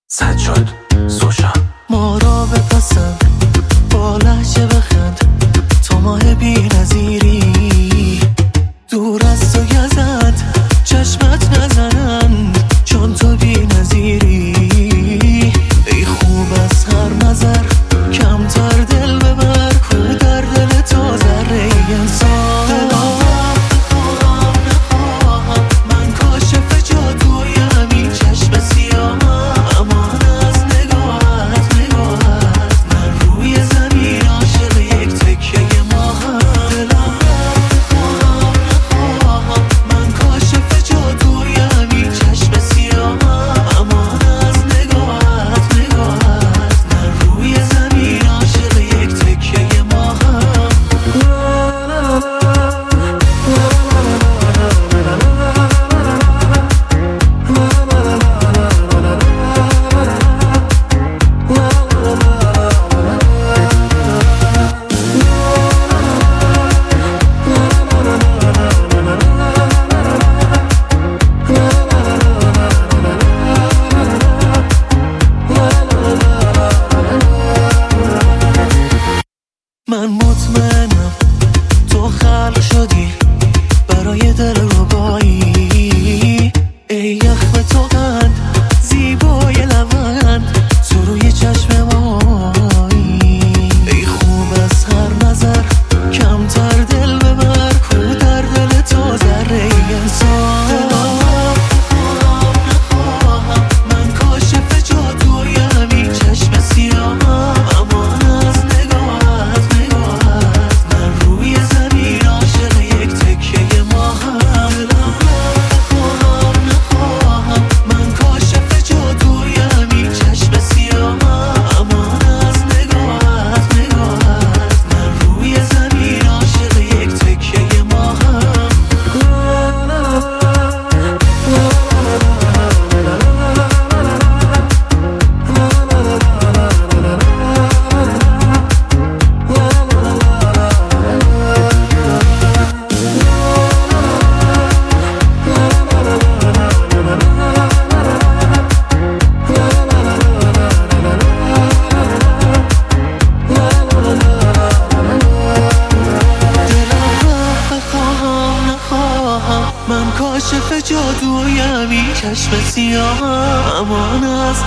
سجاد سوشا ما را بپسند با لحجه بخند تا ماه بی نظیری دور از تو گزند چشمت نزنند چون تو بی نظیری. ای خوب از هر نظر کمتر دل ببر کو در دل تو ذره انسان. من کاشف جادوی همین چشم سیاه امان از نگاهت من روی زمین عاشق یک تکه ماهم. دلم من کاشف جادوی همین چشم سیاه امان از نگاهت من روی زمین عاشق یک تکه ماهم. من مطمئنم تو خلق شدی برای دل ربایی. ای یخ به تو قند زیبای لبند تو روی چشم مایی. ای خوب از هر نظر کمتر دل ببر کو در دل تو ذره انسان. من کاشف جادوی همین چشم سیاه امان از نگاهت من روی زمین عاشق یک تکه ماهم. من کاشف جادوی همین چشم سیاه امان از نگاهت من روی زمین عاشق یک تکه ماهم. من کاشف جادوی همین چشم سیاه امان از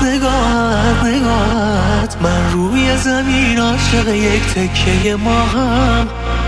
نگاهت من روی زمین عاشق یک تکه ماهم.